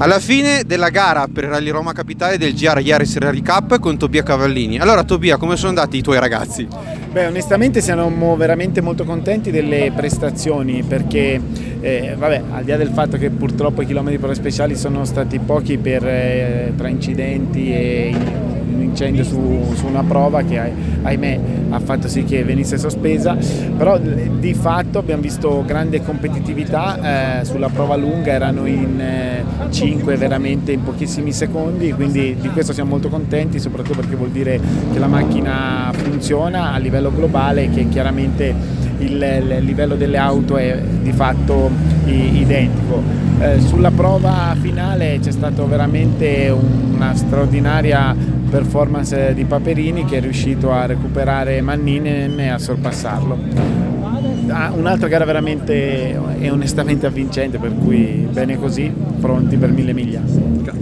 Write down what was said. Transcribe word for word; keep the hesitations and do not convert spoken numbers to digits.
Alla fine della gara per Rally Roma Capitale del G R Yaris Rally Cup con Tobia Cavallini. Allora Tobia, come sono andati i tuoi ragazzi? Beh, onestamente siamo veramente molto contenti delle prestazioni perché, eh, vabbè, al di là del fatto che purtroppo i chilometri per speciali sono stati pochi per, eh, tra incidenti e un incendio su, su una prova che ahimè ha fatto sì che venisse sospesa, però di fatto abbiamo visto grande competitività, eh, sulla prova lunga erano in eh, cinque veramente in pochissimi secondi, quindi di questo siamo molto contenti, soprattutto perché vuol dire che la macchina funziona a livello globale, che chiaramente il, il livello delle auto è di fatto identico. Eh, sulla prova finale c'è stata veramente una straordinaria performance di Paperini, che è riuscito a recuperare Manninen e a sorpassarlo. Un'altra gara veramente e onestamente avvincente, per cui bene così, pronti per mille miglia.